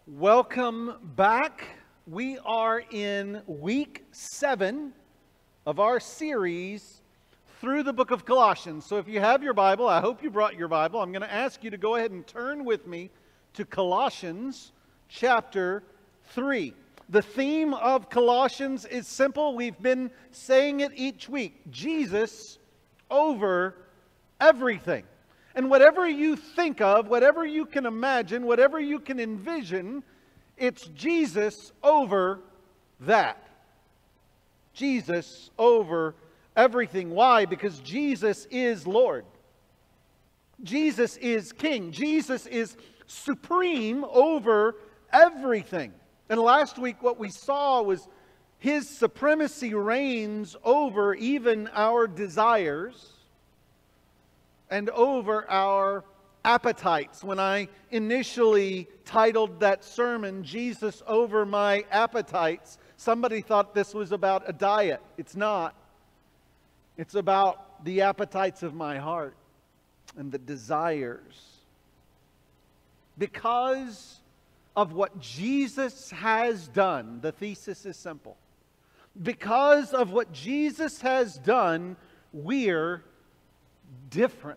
Welcome back. We are in week 7 of our series through the book of Colossians. So if you have your Bible, I hope you brought your Bible. I'm going to ask you to go ahead and turn with me to Colossians chapter 3. The theme of Colossians is simple. We've been saying it each week. Jesus over everything. And whatever you think of, whatever you can imagine, whatever you can envision, it's Jesus over that. Jesus over everything. Why? Because Jesus is Lord. Jesus is King. Jesus is supreme over everything. And last week what we saw was His supremacy reigns over even our desires and over our appetites. When I initially titled that sermon, Jesus Over My Appetites, somebody thought this was about a diet. It's not. It's about the appetites of my heart and the desires. Because of what Jesus has done, the thesis is simple. Because of what Jesus has done, we're different.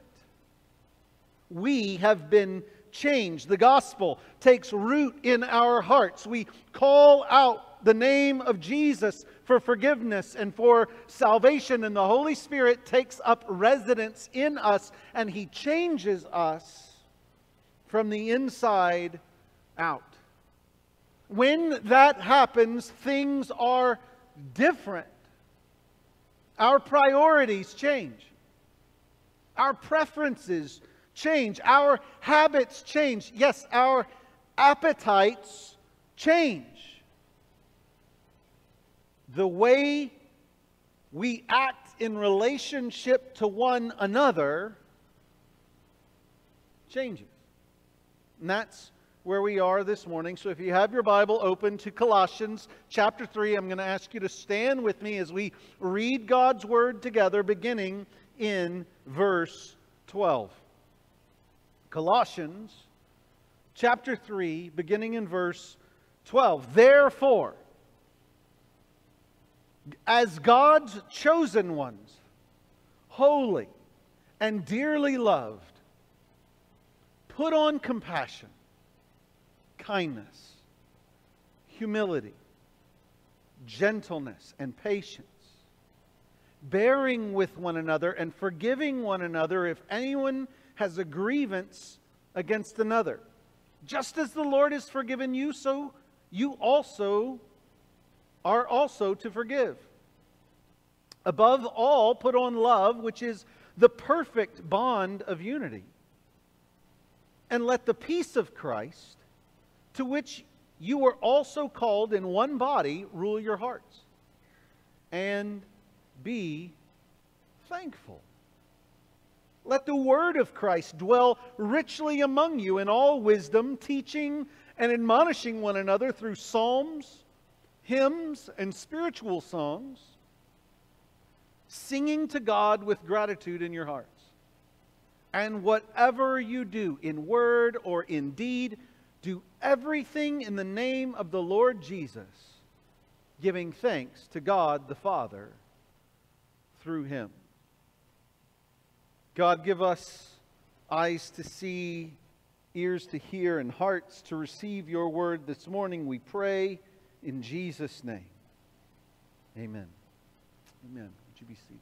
We have been changed. The gospel takes root in our hearts. We call out the name of Jesus for forgiveness and for salvation, and the Holy Spirit takes up residence in us, and He changes us from the inside out. When that happens, things are different. Our priorities change. Our preferences change. Our habits change. Yes, our appetites change. The way we act in relationship to one another changes. And that's where we are this morning. So if you have your Bible open to Colossians chapter 3, I'm going to ask you to stand with me as we read God's Word together, beginning in verse 12. Colossians chapter 3, beginning in verse 12. Therefore, as God's chosen ones, holy and dearly loved, put on compassion, kindness, humility, gentleness, and patience, bearing with one another and forgiving one another if anyone has a grievance against another. Just as the Lord has forgiven you, so you also are also to forgive. Above all, put on love, which is the perfect bond of unity. And let the peace of Christ, to which you were also called in one body, rule your hearts. And be thankful. Let the word of Christ dwell richly among you in all wisdom, teaching and admonishing one another through psalms, hymns, and spiritual songs, singing to God with gratitude in your hearts. And whatever you do, in word or in deed, do everything in the name of the Lord Jesus, giving thanks to God the Father through Him. God, give us eyes to see, ears to hear, and hearts to receive your word this morning, we pray in Jesus' name. Amen. Amen. Would you be seated?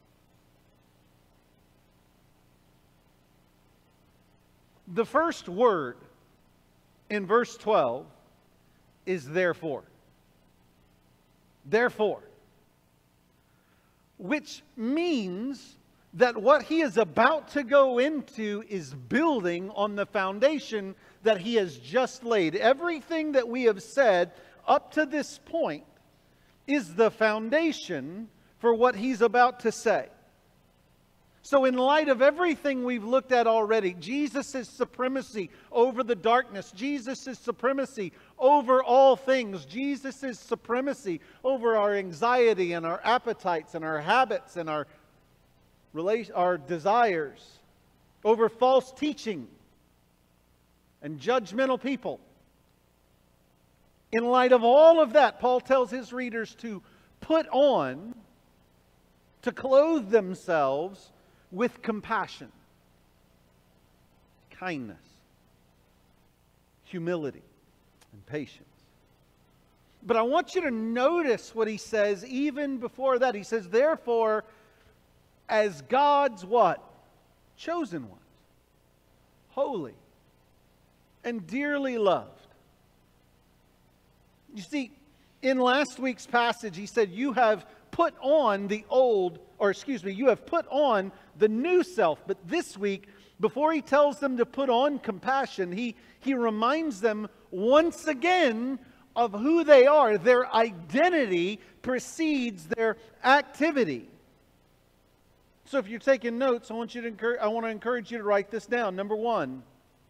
The first word in verse 12 is therefore. Therefore. Which means that what he is about to go into is building on the foundation that he has just laid. Everything that we have said up to this point is the foundation for what he's about to say. So in light of everything we've looked at already, Jesus' supremacy over the darkness, Jesus' supremacy over all things, Jesus' supremacy over our anxiety and our appetites and our habits and our desires, over false teaching and judgmental people, In light of all of that, Paul tells his readers to put on, to clothe themselves with compassion, kindness, humility, and patience. But I want you to notice what he says even before that. He says, therefore, as God's what? Chosen ones, holy, and dearly loved. You see, in last week's passage, he said, you have put on you have put on the new self. But this week, before he tells them to put on compassion, he reminds them once again of who they are. Their identity precedes their activity. So if you're taking notes, I want to encourage you to write this down. Number one,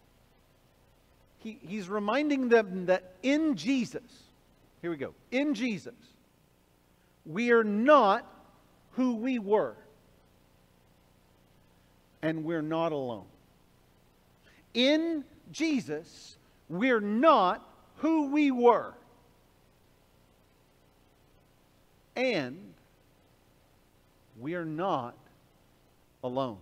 he's reminding them that in Jesus, here we go, in Jesus, we are not who we were. And we're not alone. In Jesus, we're not who we were. And we are not alone.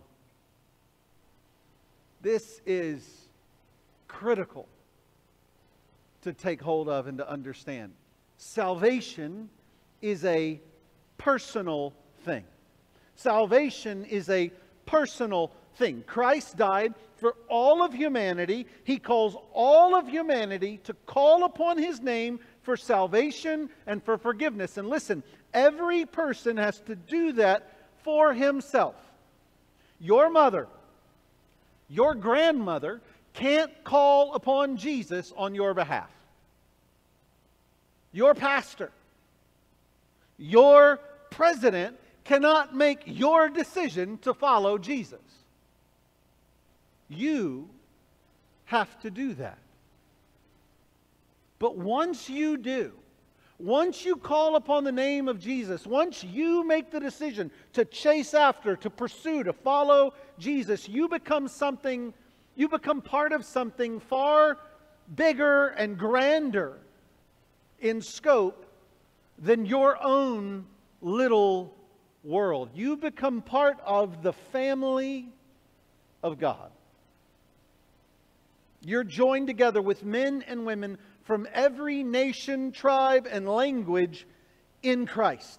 This is critical to take hold of and to understand. Salvation is a personal thing. Salvation is a personal thing. Christ died for all of humanity. He calls all of humanity to call upon His name for salvation and for forgiveness. And listen, every person has to do that for himself. Your mother, your grandmother can't call upon Jesus on your behalf. Your pastor, your president cannot make your decision to follow Jesus. You have to do that. But once you do, once you call upon the name of Jesus, once you make the decision to chase after, to pursue, to follow Jesus, you become part of something far bigger and grander in scope than your own little world. You become part of the family of God. You're joined together with men and women from every nation, tribe, and language in Christ.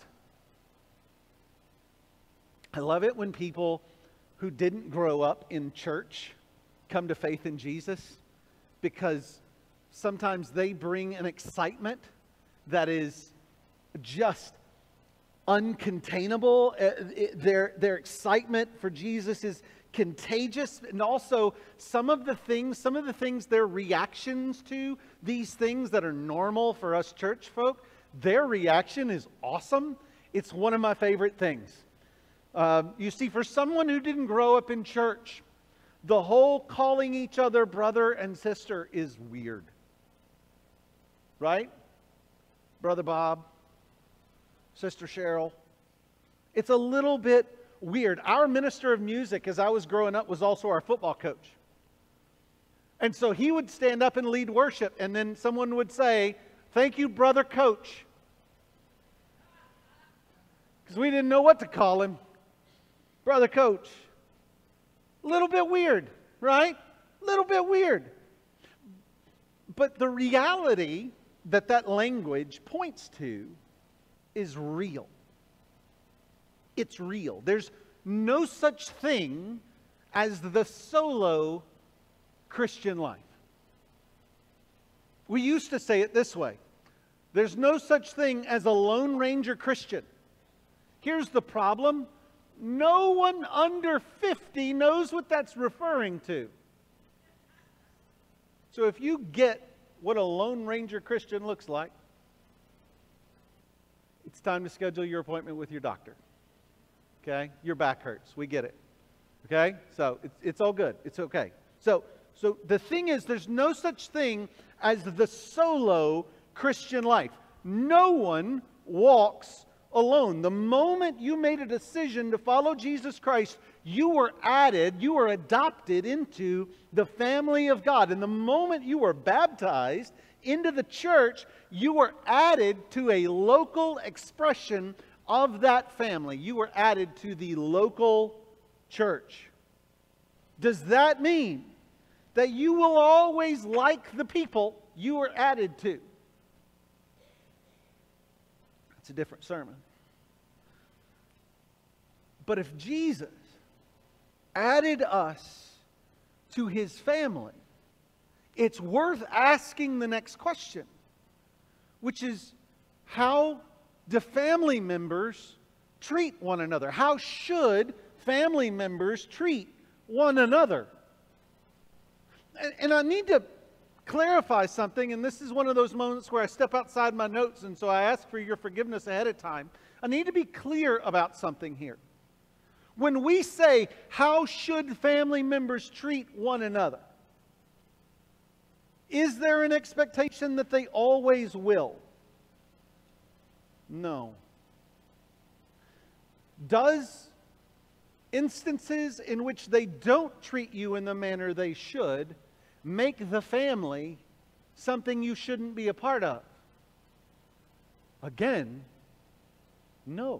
I love it when people who didn't grow up in church come to faith in Jesus, because sometimes they bring an excitement that is just uncontainable. Their excitement for Jesus is contagious, and also some of the things, their reactions to these things that are normal for us church folk, their reaction is awesome. It's one of my favorite things. You see, for someone who didn't grow up in church, the whole calling each other brother and sister is weird. Right? Brother Bob, Sister Cheryl. It's a little bit weird. Our minister of music, as I was growing up, was also our football coach. And so he would stand up and lead worship, and then someone would say, "Thank you, brother coach." Because we didn't know what to call him. Brother coach. A little bit weird, right? A little bit weird. But the reality that language points to is real. It's real. There's no such thing as the solo Christian life. We used to say it this way: there's no such thing as a Lone Ranger Christian. Here's the problem: no one under 50 knows what that's referring to. So if you get what a Lone Ranger Christian looks like, it's time to schedule your appointment with your doctor. Okay? Your back hurts. We get it. Okay? So it's all good. It's okay. So the thing is, there's no such thing as the solo Christian life. No one walks alone. The moment you made a decision to follow Jesus Christ, You were added, you were adopted into the family of God. And the moment you were baptized into the church, you were added to a local expression of that family. You were added to the local church. Does that mean that you will always like the people you were added to? That's a different sermon. But if Jesus added us to His family, it's worth asking the next question, which is, how do family members treat one another? How should family members treat one another? And I need to clarify something, and this is one of those moments where I step outside my notes, and so I ask for your forgiveness ahead of time. I need to be clear about something here. When we say, how should family members treat one another? Is there an expectation that they always will? No. Does instances in which they don't treat you in the manner they should make the family something you shouldn't be a part of? Again, no.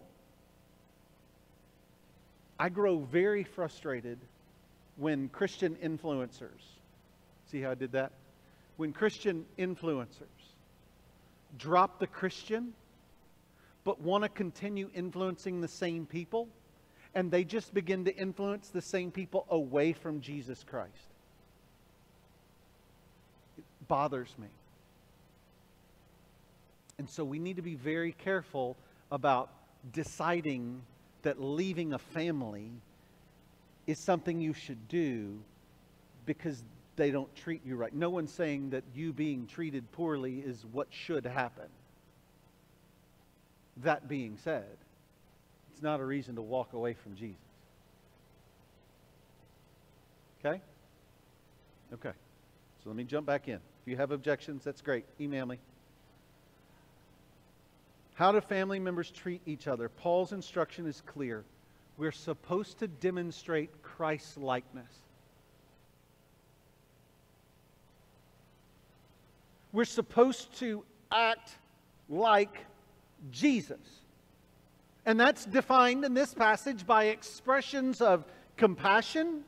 I grow very frustrated when Christian influencers, see how I did that? When Christian influencers drop the Christian, but want to continue influencing the same people, and they just begin to influence the same people away from Jesus Christ. It bothers me. And so we need to be very careful about deciding that leaving a family is something you should do because they don't treat you right. No one's saying that you being treated poorly is what should happen. That being said, it's not a reason to walk away from Jesus. Okay? Okay. So let me jump back in. If you have objections, that's great. Email me. How do family members treat each other? Paul's instruction is clear. We're supposed to demonstrate Christ-likeness. We're supposed to act like Jesus. And that's defined in this passage by expressions of compassion.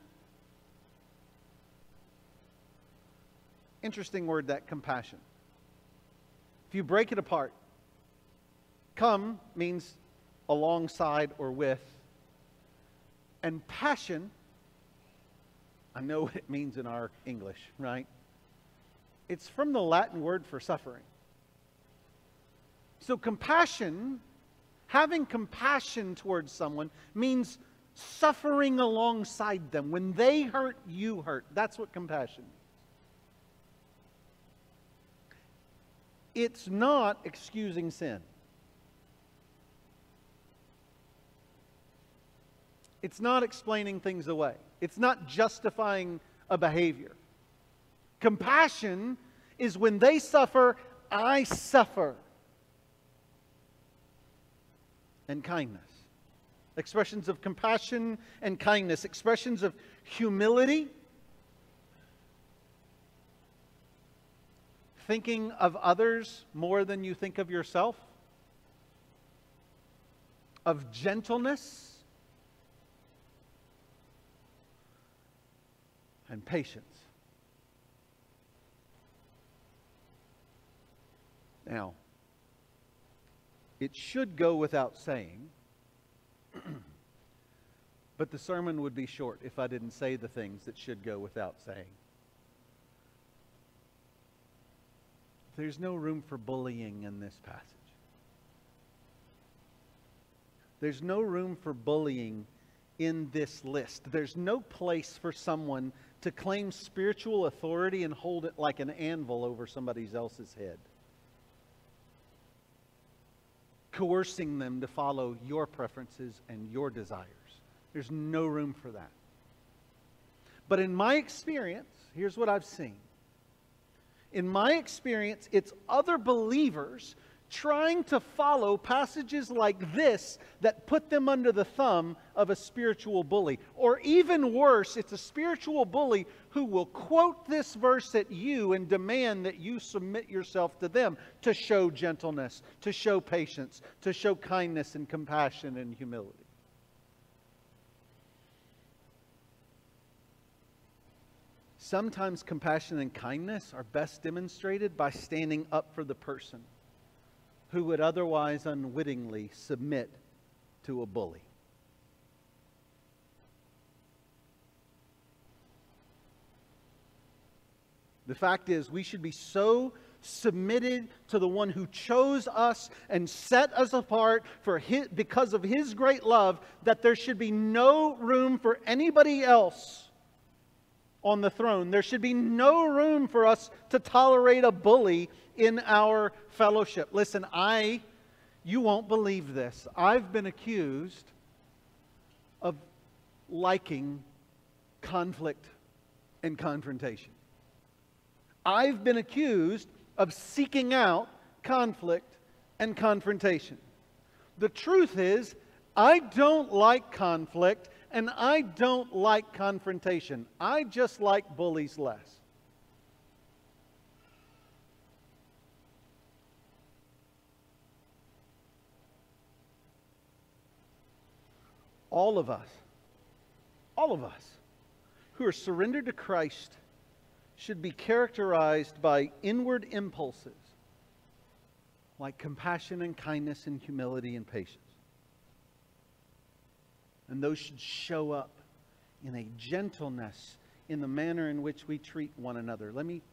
Interesting word, that compassion. If you break it apart, come means alongside or with. And passion, I know what it means in our English, right? It's from the Latin word for suffering. So compassion, having compassion towards someone, means suffering alongside them. When they hurt, you hurt. That's what compassion means. It's not excusing sin. It's not explaining things away. It's not justifying a behavior. Compassion is when they suffer, I suffer. And kindness. Expressions of compassion and kindness. Expressions of humility. Thinking of others more than you think of yourself. Of gentleness. And patience. Now, it should go without saying, but the sermon would be short if I didn't say the things that should go without saying. There's no room for bullying in this passage. There's no room for bullying in this list. There's no place for someone to claim spiritual authority and hold it like an anvil over somebody else's head, coercing them to follow your preferences and your desires. There's no room for that. But in my experience, here's what I've seen. In my experience, it's other believers trying to follow passages like this that put them under the thumb of a spiritual bully. Or even worse, it's a spiritual bully who will quote this verse at you and demand that you submit yourself to them to show gentleness, to show patience, to show kindness and compassion and humility. Sometimes compassion and kindness are best demonstrated by standing up for the person who would otherwise unwittingly submit to a bully. The fact is, we should be so submitted to the one who chose us and set us apart because of His great love, that there should be no room for anybody else on the throne. There should be no room for us to tolerate a bully in our fellowship. Listen, you won't believe this. I've been accused of liking conflict and confrontation. I've been accused of seeking out conflict and confrontation. The truth is, I don't like conflict and I don't like confrontation. I just like bullies less. All of us who are surrendered to Christ should be characterized by inward impulses like compassion and kindness and humility and patience. And those should show up in a gentleness in the manner in which we treat one another. Let me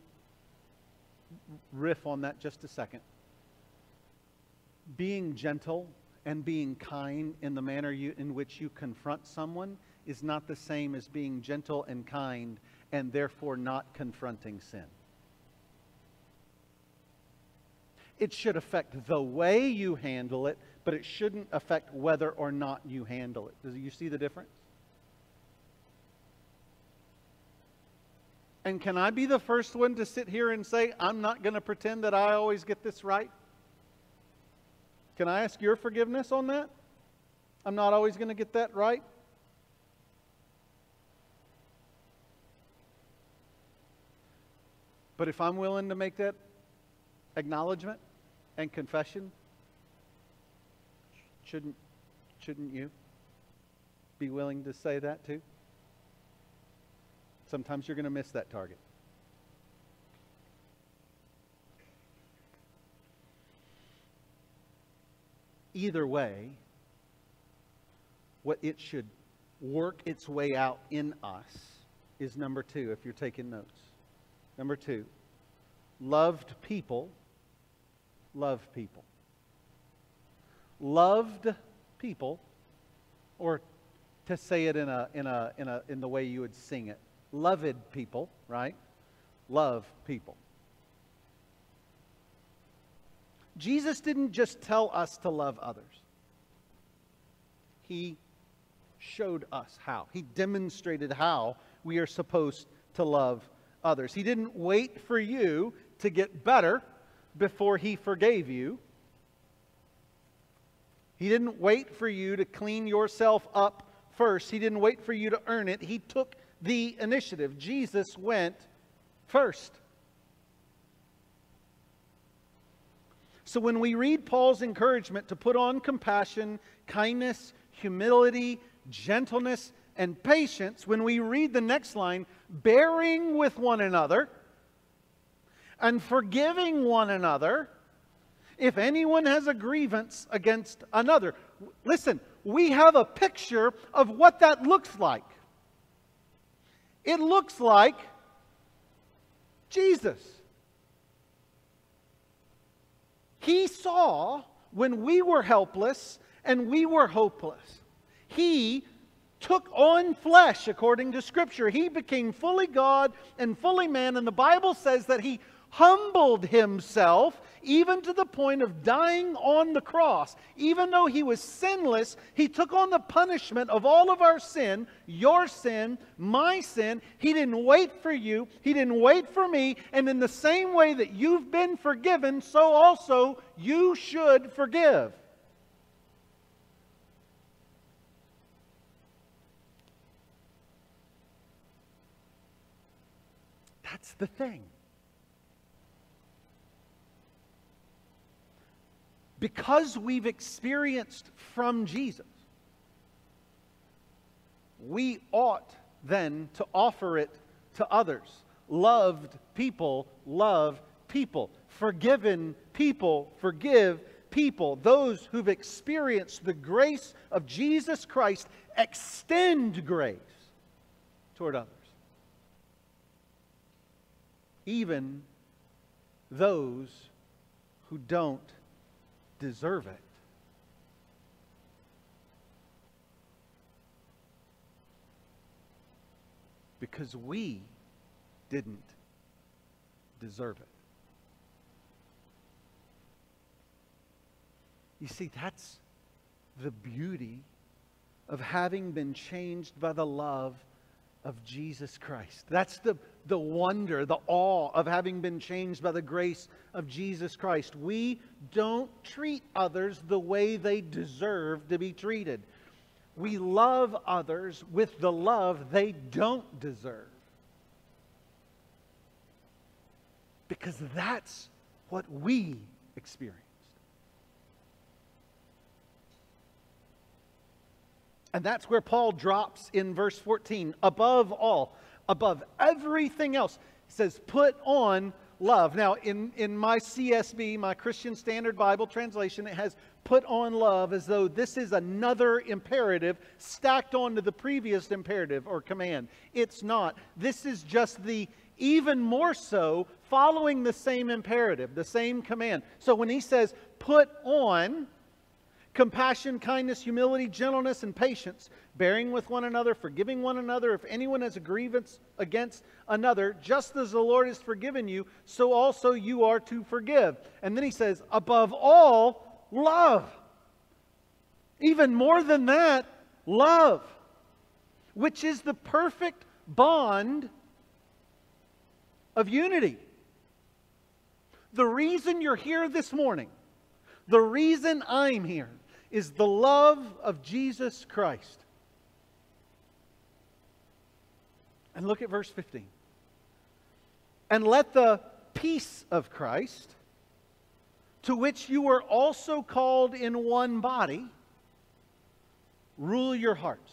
riff on that just a second. Being gentle and being kind in the manner in which you confront someone is not the same as being gentle and kind and therefore not confronting sin. It should affect the way you handle it, but it shouldn't affect whether or not you handle it. Do you see the difference? And can I be the first one to sit here and say, I'm not going to pretend that I always get this right? Can I ask your forgiveness on that? I'm not always going to get that right? But if I'm willing to make that acknowledgement and confession, shouldn't you be willing to say that too? Sometimes you're going to miss that target. Either way, what it should work its way out in us is number 2, if you're taking notes. Number 2, loved people love people. Loved people, or to say it in the way you would sing it, loved people, right? Love people. Jesus didn't just tell us to love others. He showed us how. He demonstrated how we are supposed to love others. He didn't wait for you to get better before He forgave you. He didn't wait for you to clean yourself up first. He didn't wait for you to earn it. He took the initiative. Jesus went first. So when we read Paul's encouragement to put on compassion, kindness, humility, gentleness, and patience, when we read the next line, bearing with one another and forgiving one another, if anyone has a grievance against another. Listen, we have a picture of what that looks like. It looks like Jesus. He saw when we were helpless and we were hopeless. He took on flesh according to Scripture. He became fully God and fully man. And the Bible says that He humbled Himself even to the point of dying on the cross. Even though he was sinless, he took on the punishment of all of our sin, your sin, my sin. He didn't wait for you. He didn't wait for me. And in the same way that you've been forgiven, so also you should forgive. That's the thing. Because we've experienced from Jesus, we ought then to offer it to others. Loved people love people. Forgiven people forgive people. Those who've experienced the grace of Jesus Christ extend grace toward others. Even those who don't deserve it. Because we didn't deserve it. You see, that's the beauty of having been changed by the love of Jesus Christ. That's the wonder, the awe of having been changed by the grace of Jesus Christ. We don't treat others the way they deserve to be treated. We love others with the love they don't deserve. Because that's what we experienced. And that's where Paul drops in verse 14. Above all, above everything else, he says, put on love. Now, in my CSB, my Christian Standard Bible translation, it has put on love as though this is another imperative stacked onto the previous imperative or command. It's not. This is just the even more so following the same imperative, the same command. So when he says, put on compassion, kindness, humility, gentleness, and patience, bearing with one another, forgiving one another if anyone has a grievance against another, just as the Lord has forgiven you, so also you are to forgive. And then he says, above all, love. Even more than that, love, which is the perfect bond of unity. The reason you're here this morning, the reason I'm here, is the love of Jesus Christ. And look at verse 15. And let the peace of Christ, to which you were also called in one body, rule your hearts.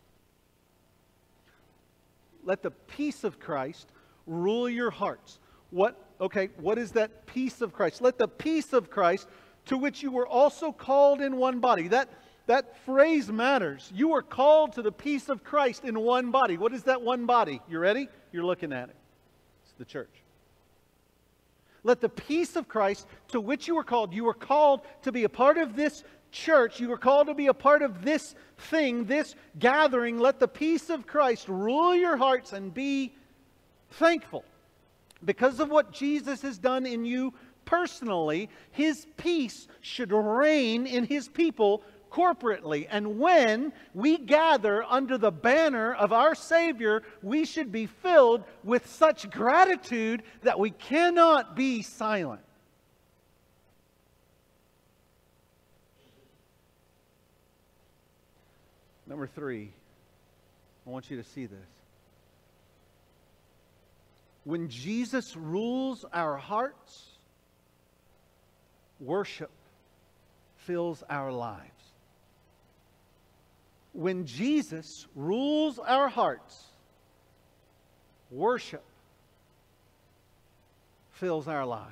Let the peace of Christ rule your hearts. What is that peace of Christ? Let the peace of Christ, to which you were also called in one body. That phrase matters. You are called to the peace of Christ in one body. What is that one body? You ready? You're looking at it. It's the church. Let the peace of Christ, to which you were called to be a part of this church. You were called to be a part of this thing, this gathering. Let the peace of Christ rule your hearts and be thankful. Because of what Jesus has done in you personally, His peace should reign in His people corporately. And when we gather under the banner of our Savior, we should be filled with such gratitude that we cannot be silent. Number 3, I want you to see this. When Jesus rules our hearts, worship fills our lives. When Jesus rules our hearts, worship fills our lives.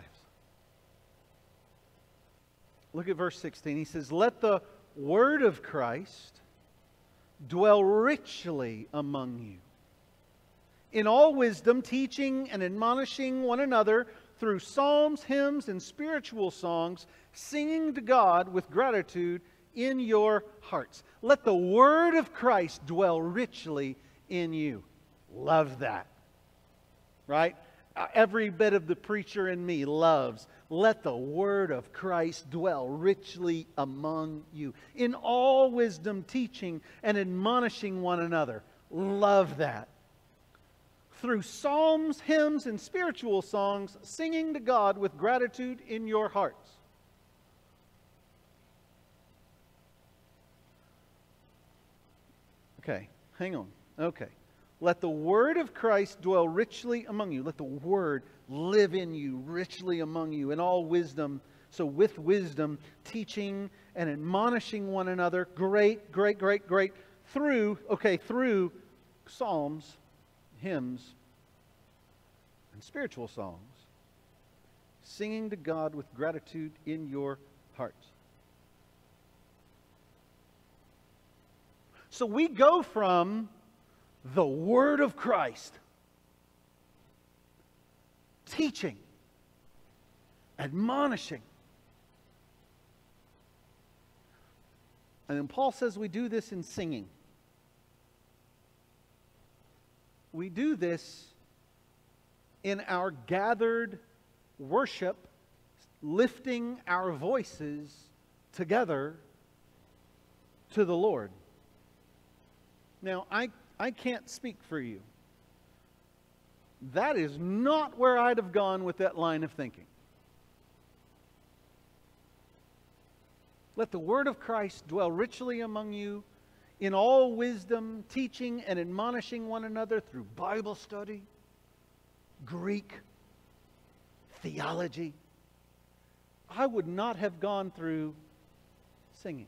Look at verse 16. He says, let the word of Christ dwell richly among you, in all wisdom, teaching and admonishing one another through psalms, hymns, and spiritual songs, singing to God with gratitude in your hearts. Let the word of Christ dwell richly in you. Love that. Right? every bit of the preacher in me loves. Let the word of Christ dwell richly among you, in all wisdom, teaching and admonishing one another. Love that. Through psalms, hymns, and spiritual songs, singing to God with gratitude in your hearts. Okay, hang on. Okay. Let the word of Christ dwell richly among you. Let the word live in you, richly among you, in all wisdom. So with wisdom, teaching and admonishing one another. Great. Through psalms, hymns, and spiritual songs. Singing to God with gratitude in your hearts. So we go from the word of Christ, teaching, admonishing. And then Paul says we do this in singing. We do this in our gathered worship, lifting our voices together to the Lord. Now, I can't speak for you. That is not where I'd have gone with that line of thinking. Let the word of Christ dwell richly among you in all wisdom, teaching and admonishing one another through Bible study, Greek, theology. I would not have gone through singing.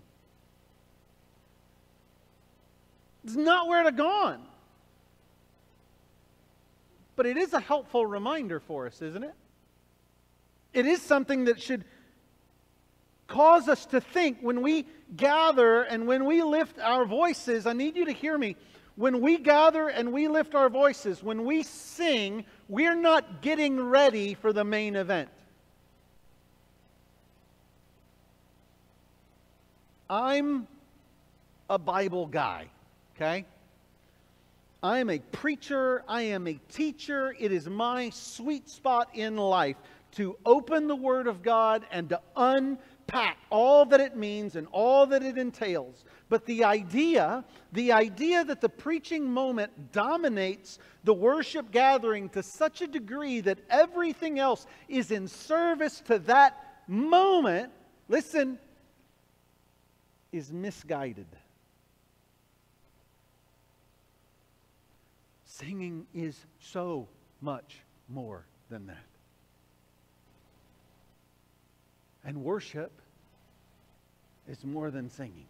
It's not where to gone. But it is a helpful reminder for us, isn't it? It is something that should cause us to think when we gather and when we lift our voices. I need you to hear me. When we gather and we lift our voices, when we sing, we're not getting ready for the main event. I'm a Bible guy. Okay? I am a preacher. I am a teacher. It is my sweet spot in life to open the Word of God and to unpack all that it means and all that it entails. But the idea that the preaching moment dominates the worship gathering to such a degree that everything else is in service to that moment, listen, is misguided. Singing is so much more than that. And worship is more than singing.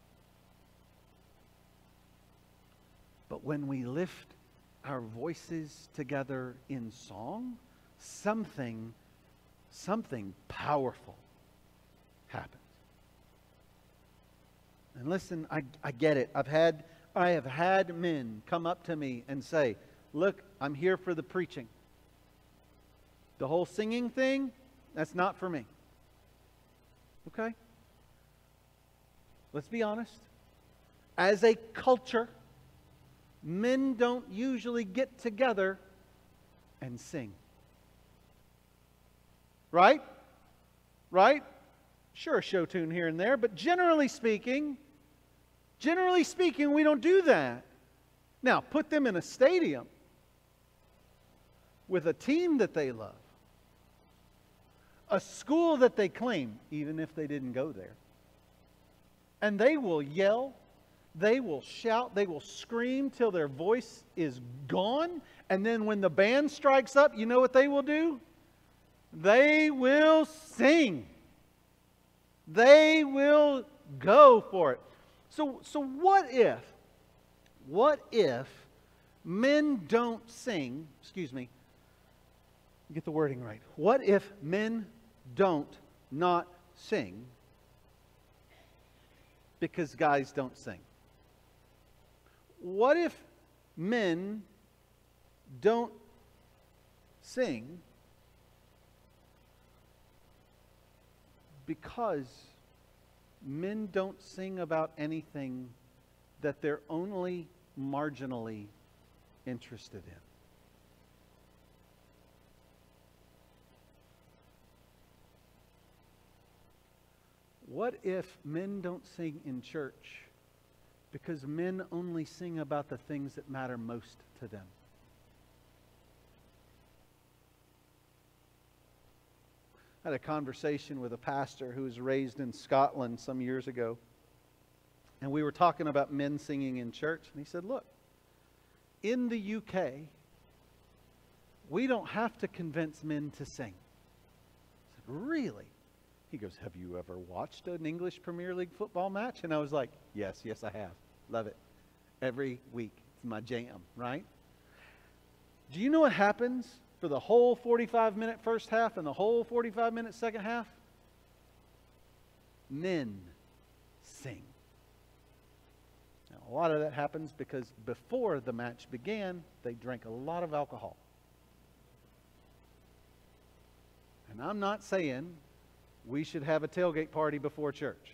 But when we lift our voices together in song, something powerful happens. And listen, I get it. I have had men come up to me and say, look, I'm here for the preaching. The whole singing thing, that's not for me. Okay? Let's be honest. As a culture, men don't usually get together and sing. Right? Right? Sure, a show tune here and there, but generally speaking, we don't do that. Now, put them in a stadium with a team that they love, a school that they claim, even if they didn't go there. And they will yell, they will shout, they will scream till their voice is gone. And then when the band strikes up, you know what they will do? They will sing. They will go for it. So what if men don't sing, get the wording right. What if men don't not sing because guys don't sing? What if men don't sing because men don't sing about anything that they're only marginally interested in? what if men don't sing in church because men only sing about the things that matter most to them? I had a conversation with a pastor who was raised in Scotland some years ago. And we were talking about men singing in church. And he said, look, in the UK, we don't have to convince men to sing. I said, really? He goes, have you ever watched an English Premier League football match? And I was like, yes, I have. Love it. Every week. It's my jam, right? Do you know what happens for the whole 45-minute first half and the whole 45-minute second half? Men sing. Now, a lot of that happens because before the match began, they drank a lot of alcohol. And I'm not saying we should have a tailgate party before church.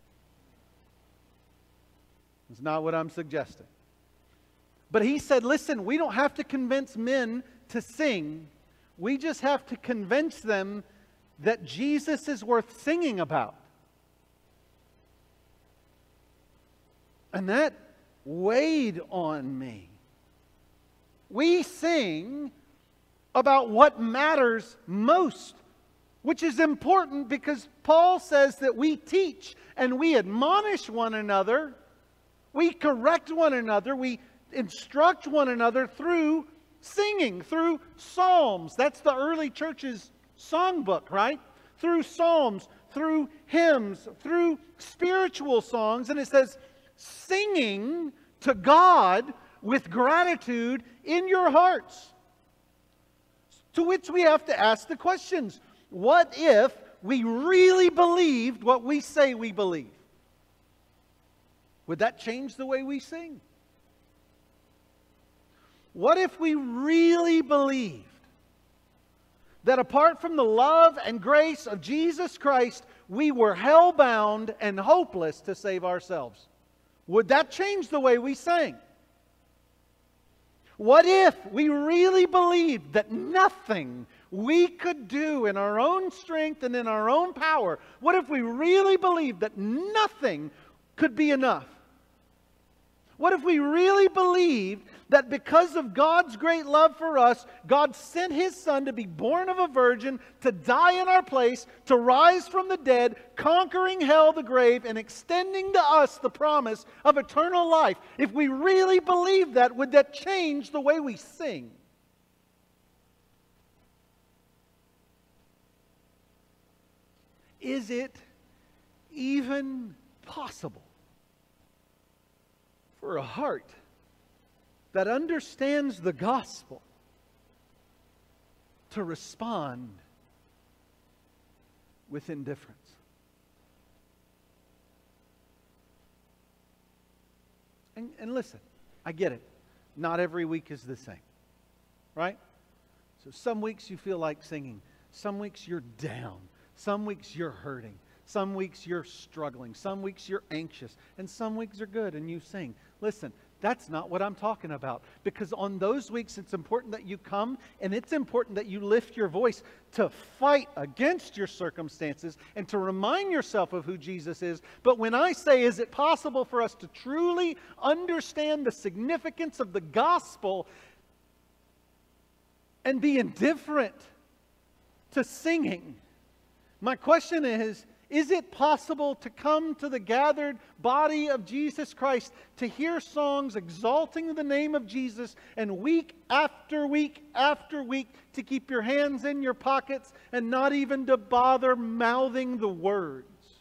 It's not what I'm suggesting. But he said, listen, we don't have to convince men to sing. We just have to convince them that Jesus is worth singing about. And that weighed on me. We sing about what matters most, which is important because Paul says that we teach and we admonish one another, we correct one another, we instruct one another through singing, through psalms. That's the early church's songbook, right? Through psalms, through hymns, through spiritual songs. And it says, singing to God with gratitude in your hearts. To which we have to ask the questions. What if we really believed what we say we believe? Would that change the way we sing? What if we really believed that apart from the love and grace of Jesus Christ, we were hell-bound and hopeless to save ourselves? Would that change the way we sang? What if we really believed that nothing we could do in our own strength and in our own power, what if we really believed that nothing could be enough? What if we really believed that because of God's great love for us, God sent His Son to be born of a virgin, to die in our place, to rise from the dead, conquering hell, the grave, and extending to us the promise of eternal life? If we really believed that, would that change the way we sing? Is it even possible for a heart that understands the gospel to respond with indifference? And listen, I get it. Not every week is the same, right? So some weeks you feel like singing. Some weeks you're down. Some weeks you're hurting. Some weeks you're struggling. Some weeks you're anxious. And some weeks are good and you sing. Listen, that's not what I'm talking about. Because on those weeks, it's important that you come and it's important that you lift your voice to fight against your circumstances and to remind yourself of who Jesus is. But when I say, is it possible for us to truly understand the significance of the gospel and be indifferent to singing? My question is it possible to come to the gathered body of Jesus Christ to hear songs exalting the name of Jesus and week after week after week to keep your hands in your pockets and not even to bother mouthing the words?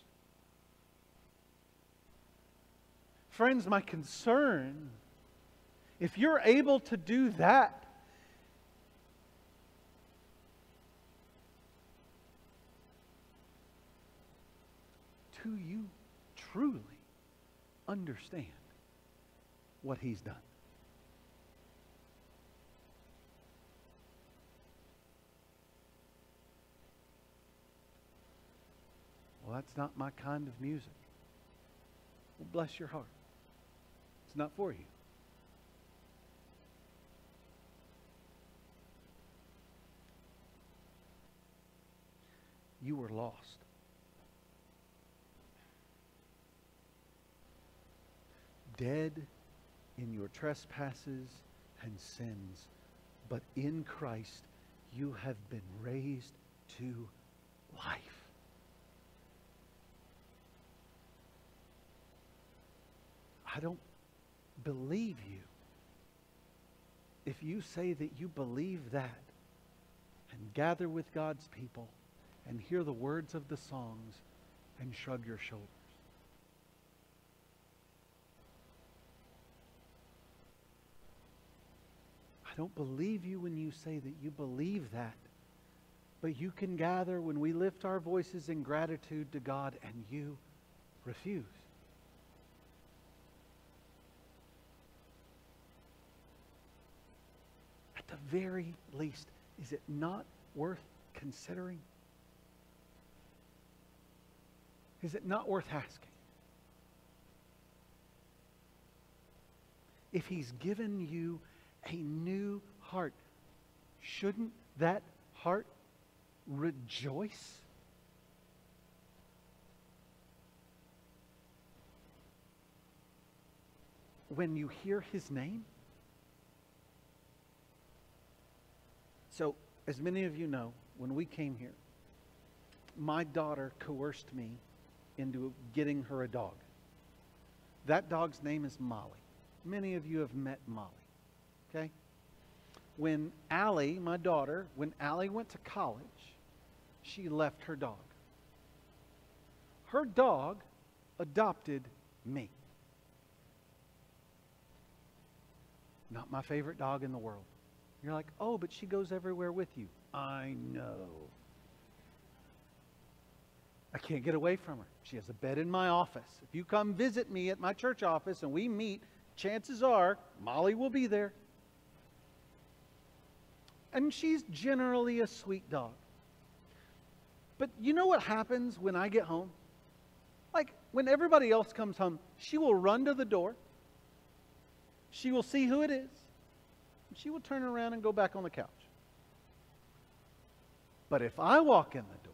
Friends, my concern, if you're able to do that, do you truly understand what He's done? Well, that's not my kind of music. Well, bless your heart. It's not for you. You were lost. dead in your trespasses and sins, but in Christ you have been raised to life. I don't believe you if you say that you believe that and gather with God's people and hear the words of the songs and shrug your shoulders. I don't believe you when you say that you believe that, but you can gather when we lift our voices in gratitude to God and you refuse. At the very least, is it not worth considering? Is it not worth asking? If He's given you a new heart, shouldn't that heart rejoice? When you hear His name? So, as many of you know, when we came here, my daughter coerced me into getting her a dog. That dog's name is Molly. Many of you have met Molly. Okay? When Allie, my daughter, when Allie went to college, she left her dog. Her dog adopted me. Not my favorite dog in the world. You're like, oh, but she goes everywhere with you. I know. I can't get away from her. She has a bed in my office. If you come visit me at my church office and we meet, chances are Molly will be there. And she's generally a sweet dog. But you know what happens when I get home? Like, when everybody else comes home, she will run to the door. She will see who it is. And she will turn around and go back on the couch. But if I walk in the door,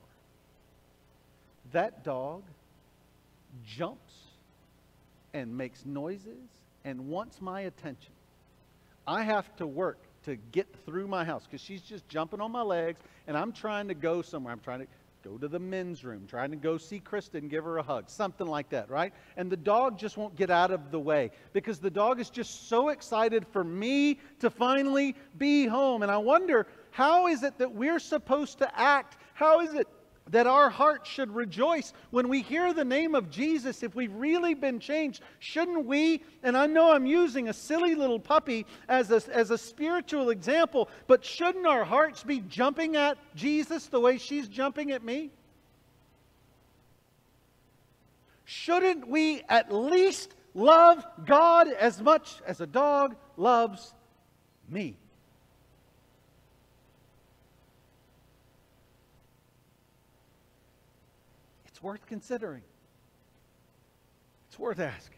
that dog jumps and makes noises and wants my attention. I have to work to get through my house because she's just jumping on my legs and I'm trying to go somewhere. I'm trying to go to the men's room, trying to go see Krista and give her a hug, something like that, right? And the dog just won't get out of the way because the dog is just so excited for me to finally be home. And I wonder, how is it that we're supposed to act? How is it that our hearts should rejoice when we hear the name of Jesus? If we've really been changed, shouldn't we? And I know I'm using a silly little puppy as a spiritual example, but shouldn't our hearts be jumping at Jesus the way she's jumping at me? Shouldn't we at least love God as much as a dog loves me? It's worth considering. It's worth asking.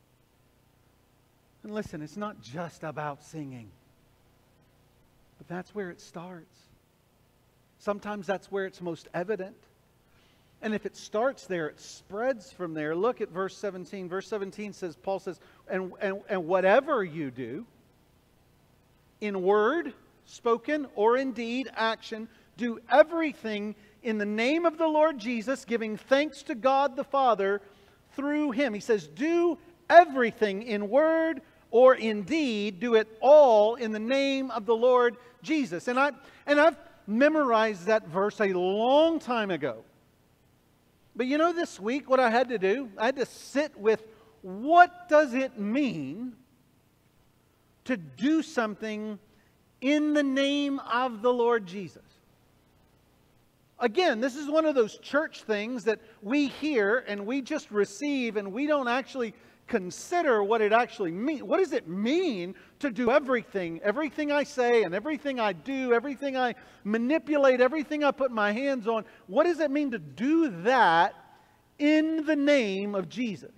And listen, it's not just about singing, but that's where it starts. Sometimes that's where it's most evident. And if it starts there, it spreads from there. Look at verse 17. Verse 17 says, Paul says, and whatever you do, in word, spoken, or in deed, action, do everything in the name of the Lord Jesus, giving thanks to God the Father through Him. He says, do everything in word or in deed, do it all in the name of the Lord Jesus. And I've memorized that verse a long time ago. But you know, this week what I had to do, I had to sit with, what does it mean to do something in the name of the Lord Jesus? Again, this is one of those church things that we hear and we just receive and we don't actually consider what it actually means. What does it mean to do everything? Everything I say and everything I do, everything I manipulate, everything I put my hands on. What does it mean to do that in the name of Jesus?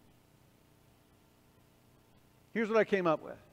Here's what I came up with.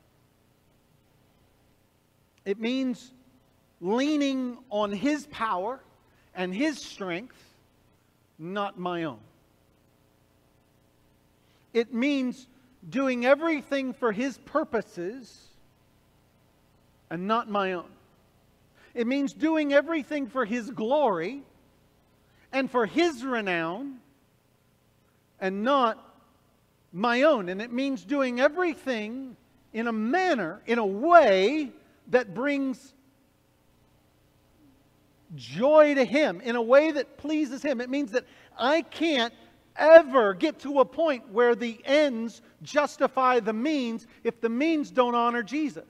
It means leaning on His power and His strength, not my own. It means doing everything for His purposes and not my own. It means doing everything for His glory and for His renown and not my own. And it means doing everything in a manner, in a way that brings joy to Him, in a way that pleases Him. It means that I can't ever get to a point where the ends justify the means if the means don't honor Jesus.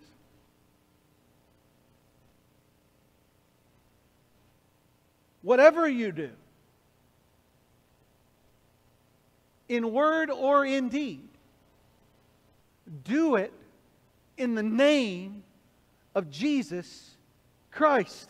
Whatever you do, in word or in deed, do it in the name of Jesus Christ.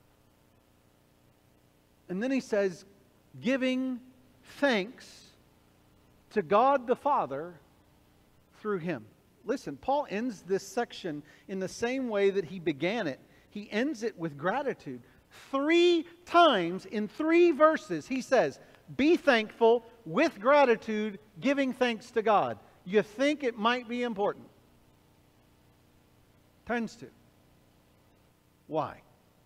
And then he says, giving thanks to God the Father through Him. Listen, Paul ends this section in the same way that he began it. He ends it with gratitude. 3 times in 3 verses he says, be thankful with gratitude, giving thanks to God. You think it might be important? Tends to. Why?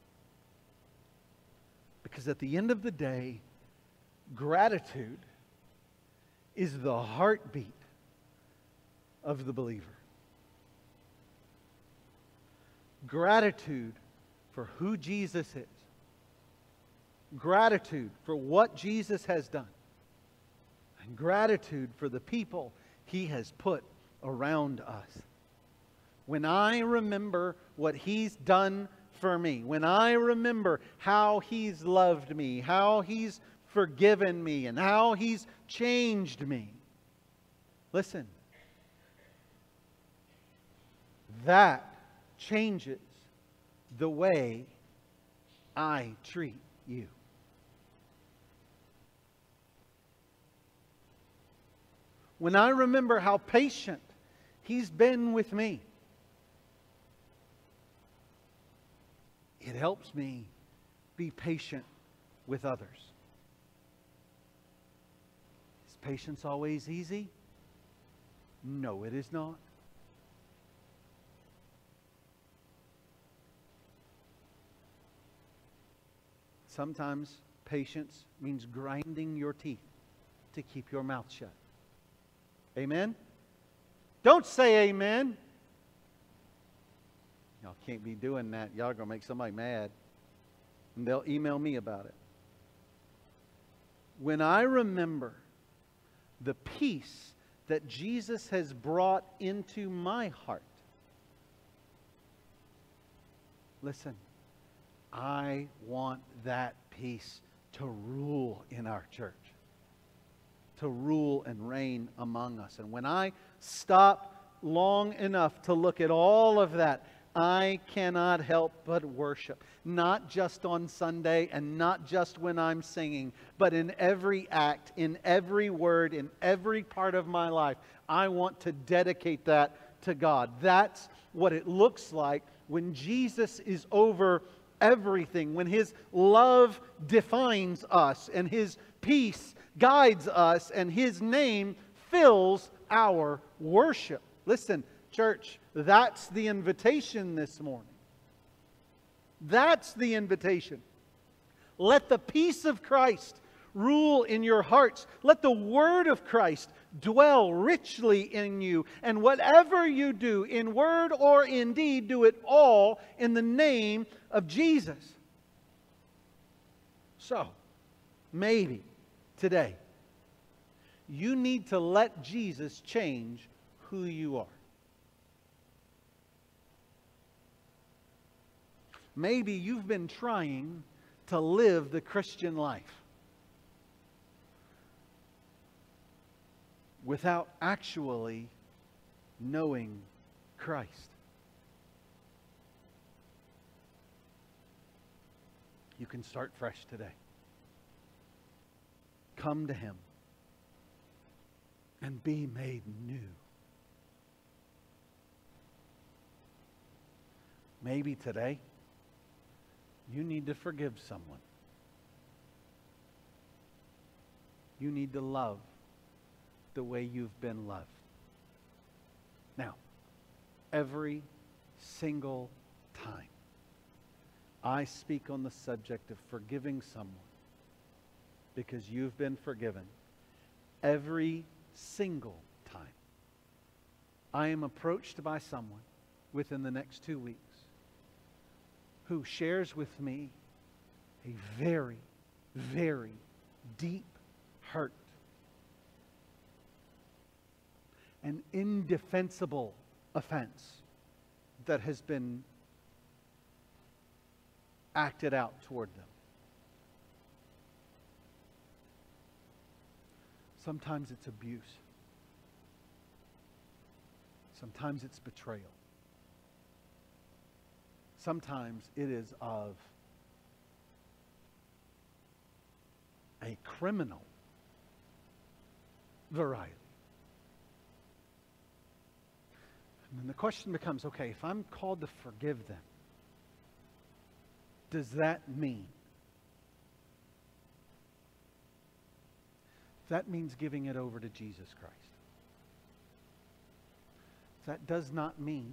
Because at the end of the day, gratitude is the heartbeat of the believer. Gratitude for who Jesus is. Gratitude for what Jesus has done. And gratitude for the people He has put around us. When I remember what He's done for me, when I remember how He's loved me, how He's forgiven me, and how He's changed me, listen, that changes the way I treat you. When I remember how patient He's been with me, it helps me be patient with others. Is patience always easy? No, it is not. Sometimes patience means grinding your teeth to keep your mouth shut. Amen? Don't say amen. Y'all can't be doing that. Y'all are going to make somebody mad. And they'll email me about it. When I remember the peace that Jesus has brought into my heart, listen, I want that peace to rule in our church, to rule and reign among us. And when I stop long enough to look at all of that, I cannot help but worship. Not just on Sunday and not just when I'm singing, but in every act, in every word, in every part of my life. I want to dedicate that to God. That's what it looks like when Jesus is over everything, when His love defines us and His peace guides us and His name fills our worship. Listen, church, that's the invitation this morning. That's the invitation. Let the peace of Christ rule in your hearts. Let the Word of Christ dwell richly in you. And whatever you do, in word or in deed, do it all in the name of Jesus. So, maybe today, you need to let Jesus change who you are. Maybe you've been trying to live the Christian life without actually knowing Christ. You can start fresh today. Come to Him and be made new. Maybe today you need to forgive someone. You need to love the way you've been loved. Now, every single time I speak on the subject of forgiving someone because you've been forgiven, every single time I am approached by someone within the next 2 weeks who shares with me a very, very deep hurt, an indefensible offense that has been acted out toward them. Sometimes it's abuse. Sometimes it's betrayal. Sometimes it is of a criminal variety. And then the question becomes, okay, if I'm called to forgive them, does that mean? That means giving it over to Jesus Christ. That does not mean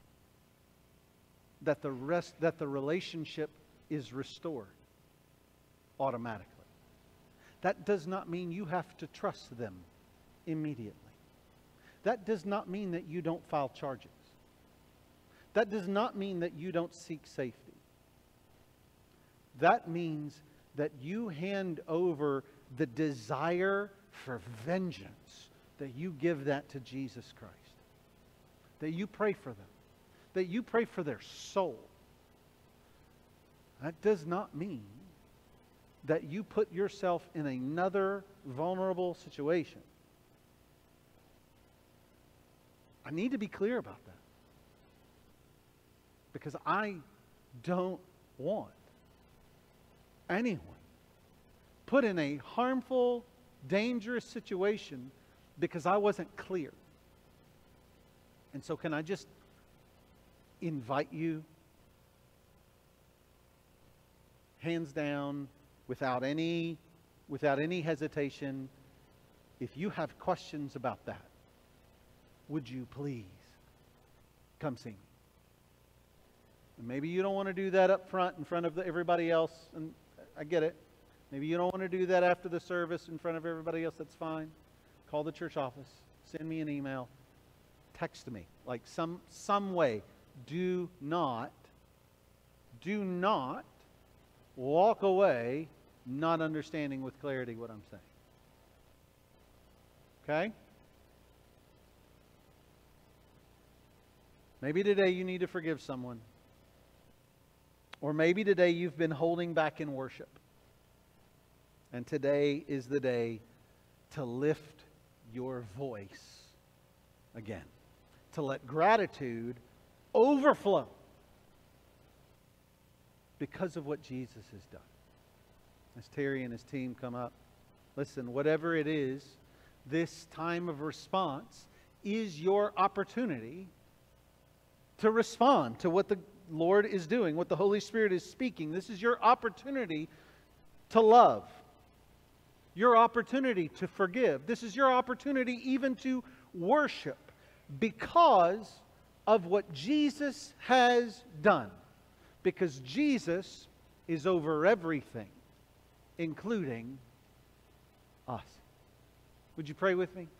that the relationship is restored automatically. That does not mean you have to trust them immediately. That does not mean that you don't file charges. That does not mean that you don't seek safety. That means that you hand over the desire for vengeance, that you give that to Jesus Christ. That you pray for them. That you pray for their soul. That does not mean that you put yourself in another vulnerable situation. I need to be clear about that. Because I don't want anyone put in a harmful, dangerous situation because I wasn't clear. And so can I just invite you, hands down, without any hesitation, if you have questions about that, would you please come see me? And maybe you don't want to do that up front in front of everybody else, and I get it. Maybe you don't want to do that after the service in front of everybody else. That's fine. Call the church office. Send me an email. Text me. Like some way. Do not walk away not understanding with clarity what I'm saying. Okay? Maybe today you need to forgive someone. Or maybe today you've been holding back in worship. And today is the day to lift your voice again. To let gratitude overflow because of what Jesus has done. As Terry and his team come up, listen, whatever it is, this time of response is your opportunity to respond to what the Lord is doing, what the Holy Spirit is speaking. This is your opportunity to love. Your opportunity to forgive. This is your opportunity even to worship because of what Jesus has done. Because Jesus is over everything, including us. Would you pray with me?